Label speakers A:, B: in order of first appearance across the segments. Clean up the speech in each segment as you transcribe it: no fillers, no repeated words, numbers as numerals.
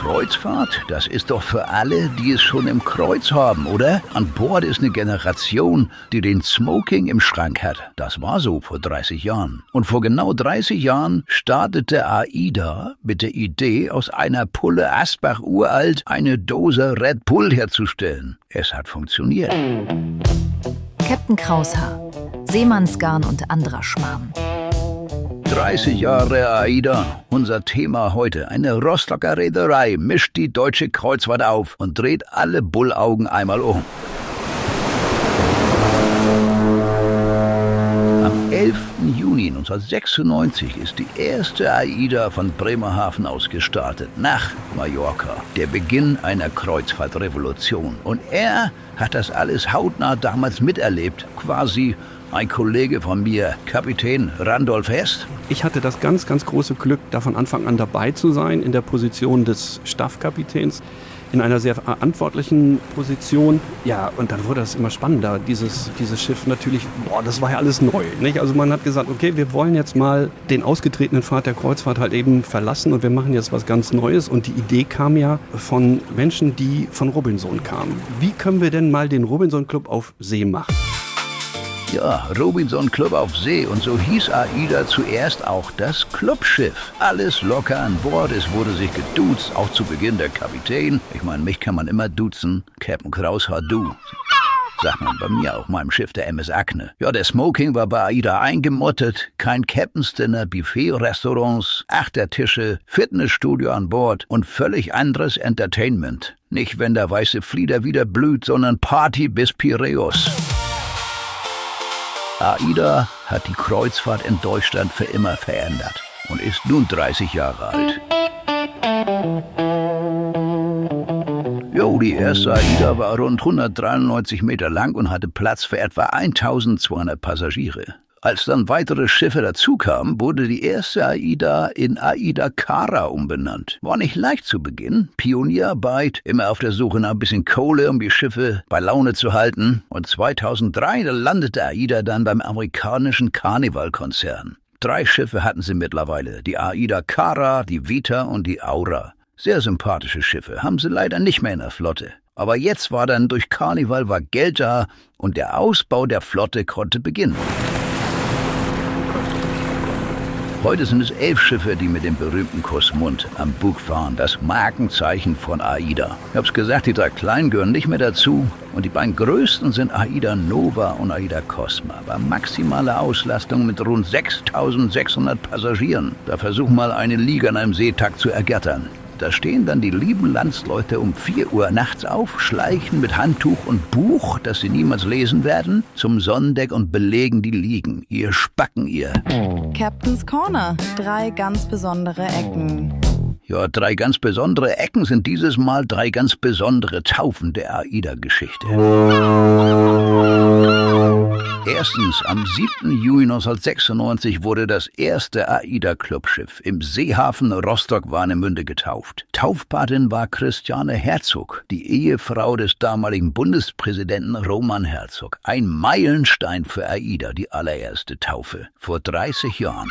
A: Kreuzfahrt, das ist doch für alle, die es schon im Kreuz haben, oder? An Bord ist eine Generation, die den Smoking im Schrank hat. Das war so vor 30 Jahren. Und vor genau 30 Jahren startete AIDA mit der Idee, aus einer Pulle Asbach uralt eine Dose Red Bull herzustellen. Es hat funktioniert.
B: Captain Kraushaar, Seemannsgarn und anderer Schmarrn.
A: 30 Jahre AIDA. Unser Thema heute. Eine Rostocker Reederei mischt die deutsche Kreuzfahrt auf und dreht alle Bullaugen einmal um. Am 11. Juni 1996 ist die erste AIDA von Bremerhaven aus gestartet, nach Mallorca. Der Beginn einer Kreuzfahrtrevolution. Und er hat das alles hautnah damals miterlebt, quasi ein Kollege von mir, Kapitän Randolph Hess.
C: Ich hatte das ganz große Glück, da von Anfang an dabei zu sein, in der Position des Staffkapitäns, in einer sehr verantwortlichen Position. Ja, und dann wurde das immer spannender. Dieses Schiff natürlich, das war ja alles neu, nicht? Also man hat gesagt, okay, wir wollen jetzt mal den ausgetretenen Pfad der Kreuzfahrt halt eben verlassen und wir machen jetzt was ganz Neues. Und die Idee kam ja von Menschen, die von Robinson kamen. Wie können wir denn mal den Robinson Club auf See machen?
A: Ja, Robinson Club auf See, und so hieß AIDA zuerst auch das Clubschiff. Alles locker an Bord, es wurde sich geduzt, auch zu Beginn der Kapitän. Ich meine, mich kann man immer duzen, Captain Kraushaar, du. Sagt man bei mir auf meinem Schiff, der MS Akne. Ja, der Smoking war bei AIDA eingemottet, kein Captain's Dinner, Buffet-Restaurants, Achtertische, Fitnessstudio an Bord und völlig anderes Entertainment. Nicht, wenn der weiße Flieder wieder blüht, sondern Party bis Piräus. AIDA hat die Kreuzfahrt in Deutschland für immer verändert und ist nun 30 Jahre alt. Die erste AIDA war rund 193 Meter lang und hatte Platz für etwa 1200 Passagiere. Als dann weitere Schiffe dazukamen, wurde die erste AIDA in AIDA Cara umbenannt. War nicht leicht zu Beginn. Pionierarbeit, immer auf der Suche nach ein bisschen Kohle, um die Schiffe bei Laune zu halten. Und 2003 landete AIDA dann beim amerikanischen Carnival-Konzern. 3 Schiffe hatten sie mittlerweile. Die AIDA Cara, die Vita und die Aura. Sehr sympathische Schiffe, haben sie leider nicht mehr in der Flotte. Aber jetzt war dann durch Carnival war Geld da und der Ausbau der Flotte konnte beginnen. Heute sind es 11 Schiffe, die mit dem berühmten Kussmund am Bug fahren, das Markenzeichen von AIDA. Ich hab's gesagt, die 3 kleinen gehören nicht mehr dazu und die beiden größten sind AIDA Nova und AIDA Cosma. Bei maximaler Auslastung mit rund 6.600 Passagieren. Da versuch mal eine Liga an einem Seetag zu ergattern. Da stehen dann die lieben Landsleute um 4 Uhr nachts auf, schleichen mit Handtuch und Buch, das sie niemals lesen werden, zum Sonnendeck und belegen die Liegen. Ihr Spacken, ihr.
D: Captain's Corner. 3 ganz besondere Ecken.
A: Ja, 3 ganz besondere Ecken sind dieses Mal 3 ganz besondere Taufen der AIDA-Geschichte. Erstens, am 7. Juni 1996 wurde das erste AIDA-Clubschiff im Seehafen Rostock-Warnemünde getauft. Taufpatin war Christiane Herzog, die Ehefrau des damaligen Bundespräsidenten Roman Herzog. Ein Meilenstein für AIDA, die allererste Taufe, vor 30 Jahren.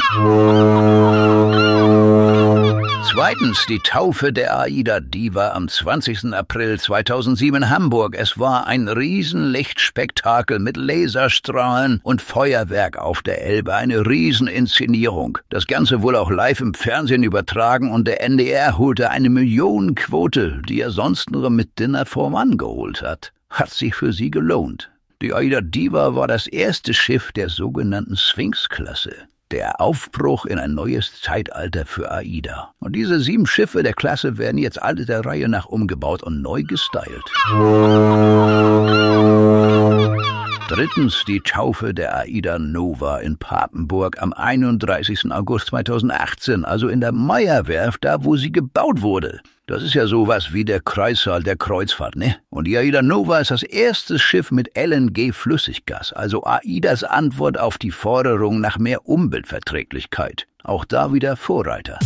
A: Zweitens, die Taufe der AIDA Diva am 20. April 2007 in Hamburg. Es war ein Riesenlichtspektakel mit Laserstrahlen und Feuerwerk auf der Elbe. Eine Rieseninszenierung. Das Ganze wohl auch live im Fernsehen übertragen und der NDR holte eine Millionenquote, die er sonst nur mit Dinner for One geholt hat. Hat sich für sie gelohnt. Die AIDA Diva war das erste Schiff der sogenannten Sphinx-Klasse. Der Aufbruch in ein neues Zeitalter für AIDA. Und diese 7 Schiffe der Klasse werden jetzt alle der Reihe nach umgebaut und neu gestylt. Drittens, die Taufe der AIDA Nova in Papenburg am 31. August 2018, also in der Meyer-Werft, da wo sie gebaut wurde. Das ist ja sowas wie der Kreissaal der Kreuzfahrt, ne? Und die AIDA Nova ist das erste Schiff mit LNG-Flüssiggas, also AIDAs Antwort auf die Forderung nach mehr Umweltverträglichkeit. Auch da wieder Vorreiter.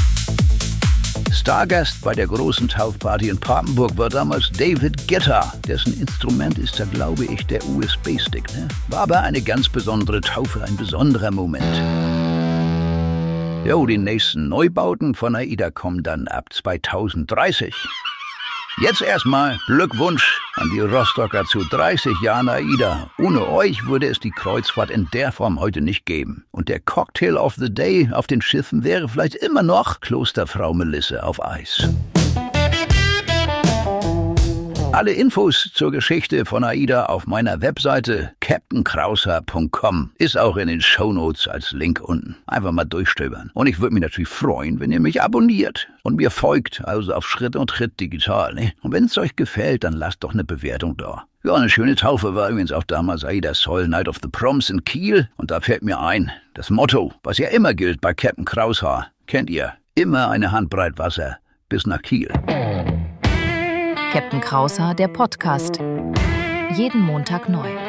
A: Stargast bei der großen Taufparty in Papenburg war damals David Guetta. Dessen Instrument ist da, glaube ich, der USB-Stick. Ne? War aber eine ganz besondere Taufe, ein besonderer Moment. Jo, die nächsten Neubauten von AIDA kommen dann ab 2030. Jetzt erstmal Glückwunsch an die Rostocker zu 30 Jahren AIDA. Ohne euch würde es die Kreuzfahrt in der Form heute nicht geben. Und der Cocktail of the Day auf den Schiffen wäre vielleicht immer noch Klosterfrau Melisse auf Eis. Alle Infos zur Geschichte von AIDA auf meiner Webseite captainkrauser.com. Ist auch in den Shownotes als Link unten. Einfach mal durchstöbern. Und ich würde mich natürlich freuen, wenn ihr mich abonniert und mir folgt, also auf Schritt und Tritt digital. Ne? Und wenn es euch gefällt, dann lasst doch eine Bewertung da. Ja, eine schöne Taufe war übrigens auch damals AIDA Soul Night of the Proms in Kiel. Und da fällt mir ein, das Motto, was ja immer gilt bei Captain Kraushaar, kennt ihr, immer eine Handbreit Wasser bis nach Kiel.
B: Captain Kraushaar, der Podcast. Jeden Montag neu.